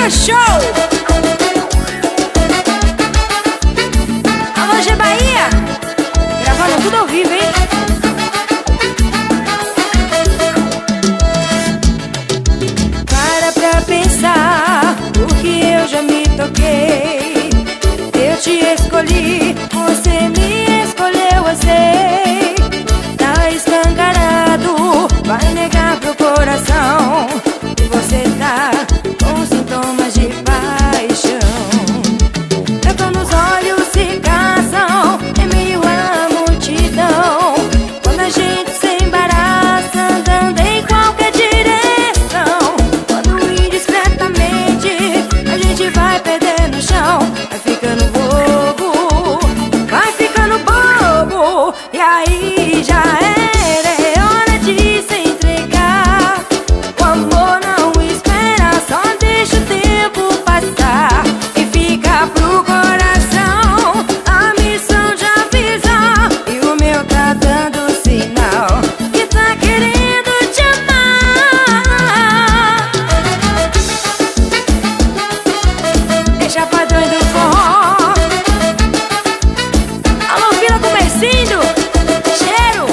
Mega Show! Alô, G Bahia! Gravando tudo ao vivo, hein? Para pra pensar, porque eu já me toquei. Eu te escolhi, você me escolheu, eu sei. Tá escancarado, vai negar pro coração que você tá com sintomas de paixão. Eu tô nos olhos se caçam, em meio à multidão. Quando a gente se embaraça, andando em qualquer direção. Quando indiscretamente a gente vai perdendo o chão, vai ficando bobo, vai ficando bobo. E aí já era, é hora de se entregar. O amor não espera, só deixa o tempo passar. E fica pro coração a missão de avisar. E o meu tá dando sinal que tá querendo te amar. É chapadão do forró. Alô, Vila Comercindo, cheiro.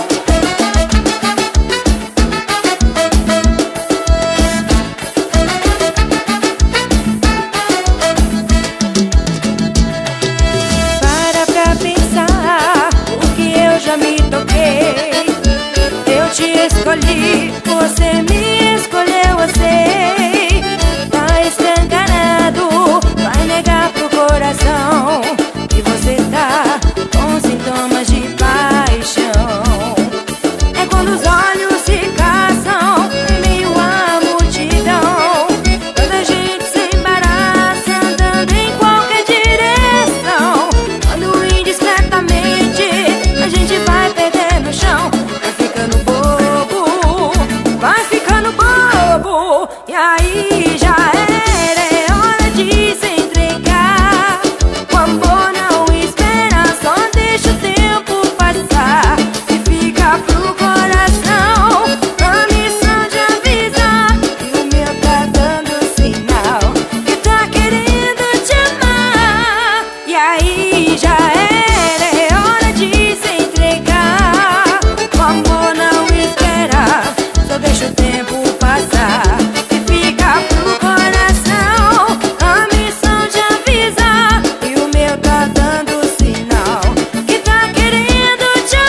Para pra pensar, porque eu já me toquei. Eu te escolhi, você me escolheu, eu sei. Tá escancarado, vai negar pro coração que você tá com sintomas de paixão. É quando os olhos se caçam, em meio à multidão. Quando a gente se embaraça, andando em qualquer direção. Quando indiscretamente a gente vai perdendo o chão, vai ficando bobo, vai ficando bobo. E aí já era, é hora de se entregar. O amor não espera, só deixa o tempo passar. E fica pro coração a missão de avisar. E o meu tá dando sinal que tá querendo te amar. E aí já era, é hora de se entregar. O amor não espera, só deixa o tempo passar. E fica pro coração a missão de avisar. E o meu tá dando sinal que tá querendo te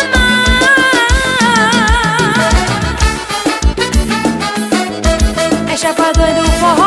amar. É chapadão do forró.